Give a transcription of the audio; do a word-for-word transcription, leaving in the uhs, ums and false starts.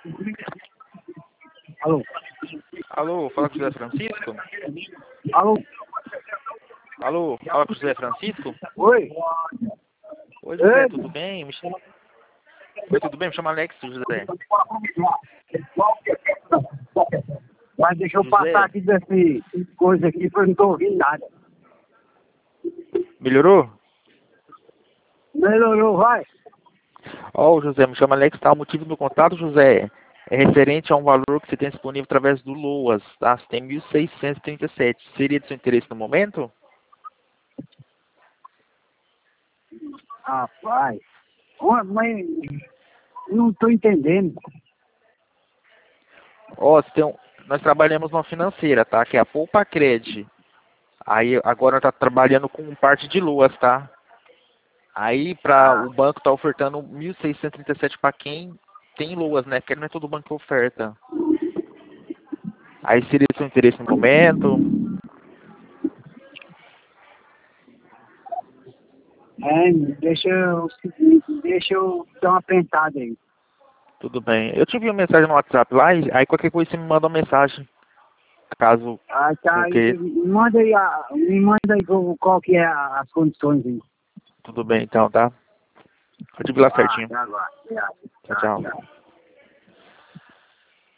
Alô? Alô, fala com o José Francisco? Alô? Alô, fala com o José Francisco? Oi? Oi, José, Ei? tudo bem? Me chama... Oi, tudo bem? Me chama Alex, José. Mas deixa eu José. passar aqui desse coisa aqui, porque eu não tô ouvindo nada. Melhorou? Melhorou, vai? Ó, José, me chama Alex, tá? O motivo do contato, José, é referente a um valor que você tem disponível através do Loas, tá? Você tem mil seiscentos e trinta e sete. Seria de seu interesse no momento? Rapaz, ó, mas não tô entendendo. Ó, você tem um... nós trabalhamos numa financeira, tá? Que é a Poupa Cred. Aí agora tá trabalhando com parte de Loas, tá? Aí para Ah, o banco tá ofertando mil seiscentos e trinta e sete para quem tem Loas, né? Porque não é todo banco que oferta. Aí seria seu interesse no momento? é, deixa eu, deixa eu dar uma pensada aí. Tudo bem. Eu te envio uma mensagem no WhatsApp lá, e aí qualquer coisa você me manda uma mensagem. Caso Ah, tá, o aí, que. me manda aí, a- me manda aí qual, qual que é a- as condições aí. Tudo bem então, tá? Pode ir lá Ah, certinho. tá agora. Obrigado. Tchau, Tá, tchau. tchau.